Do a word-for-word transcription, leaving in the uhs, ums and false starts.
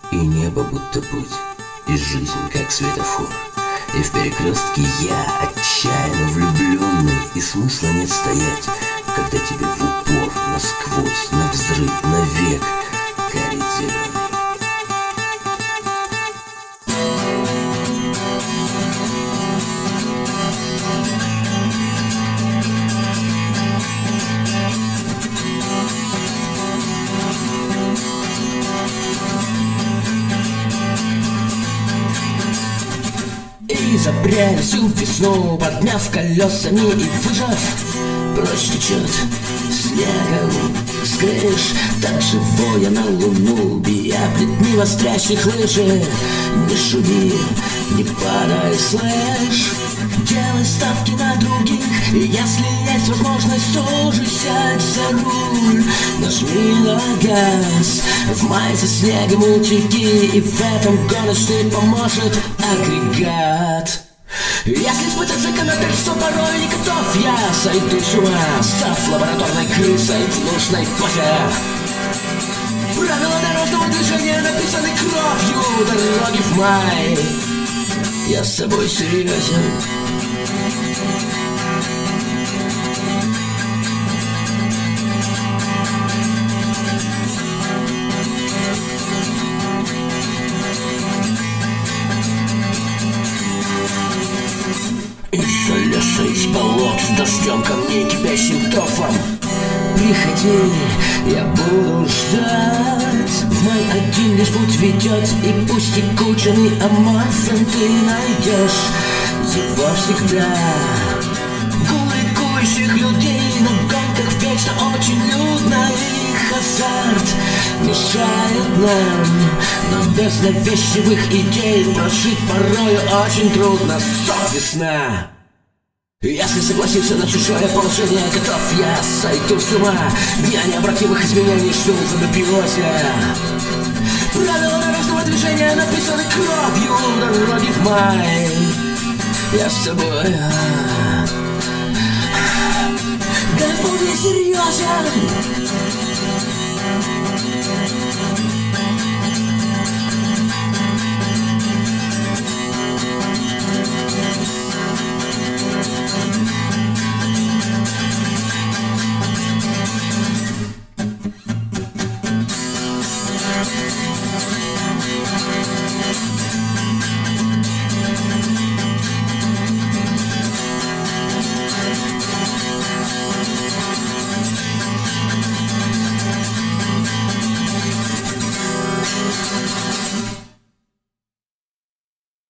И небо будто путь, и жизнь как светофор. И в перекрестке я отчаянно влюбленный, и смысла нет стоять, когда тебе в упор, насквозь, навзрыв, навек горит зеленый. И запряли всю весну, подняв колесами и выжав, прочь течет снегом с крыш. Так живое на луну, бия плетни вострящих лыжи. Не шуми, не падай, слышь, делай ставки на других, и если есть возможность, тоже сядь за руль. Нажми на газ, в мае за снегом утеки, и в этом гоночный поможет агрегат. Если испытать закономерно, что порой не готов, я сойду с ума, став лабораторной крысой в нужной позе. Правила дорожного движения написаны кровью дороги в май. Я с тобой серьезен. Из-за леса, из болот, дождем камней, кипящим торфом. Приходи, я буду ждать. В май один лишь путь ведет, и пусть текучный Амазон ты найдешь его всегда. Гул ликующих людей на гонках вечно очень людно. Их азарт мешает нам, но без навязчивых идей прожить порою очень трудно. Стоп, весна! Если согласился на чужое положение, готов я сойду с ума. Дня необратимых изменений жду в анабиозе. Правила дорожного движения написаны кровью дороги в май. Я с тобой, да вполне серьезен.